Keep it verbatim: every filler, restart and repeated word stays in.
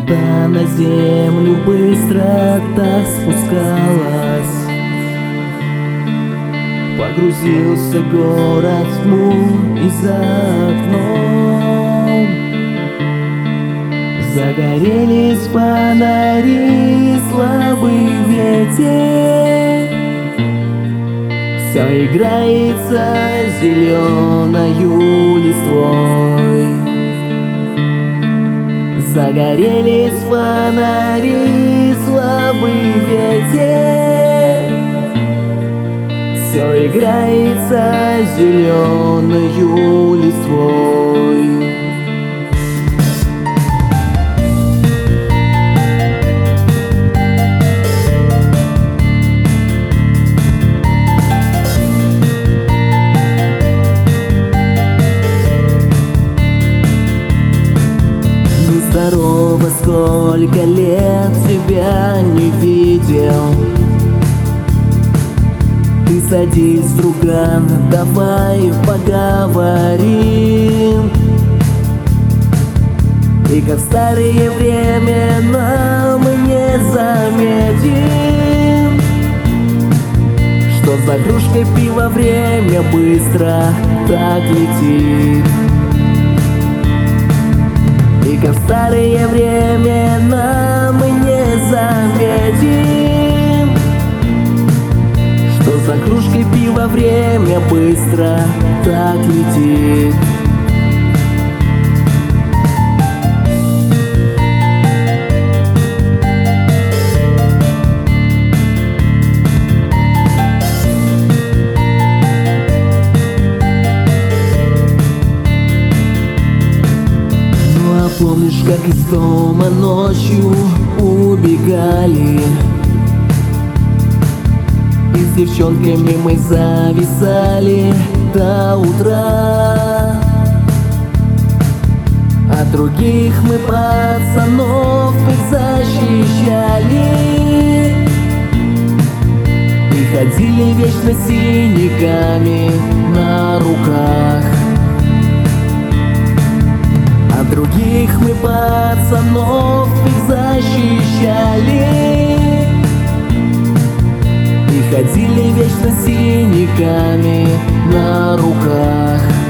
Вода на землю быстро так спускалась. Погрузился город в тьму, и за окном загорелись фонари, слабый ветер все играется зеленою листвой. Загорелись фонари, слабый ветер все играется зеленою листвой. Здорово, сколько лет тебя не видел. Ты садись, друган, давай поговорим. И как в старые времена мы не заметим, что за кружкой пива время быстро так летит. И как в старые времена мы не заметим, что за кружкой пива время быстро так летит. Помнишь, как из дома ночью убегали, и с девчонками мы зависали до утра. От других мы пацанов их защищали и ходили вечно с синяками на руках. От других мы пацанов их защищали и ходили вечно с синяками на руках.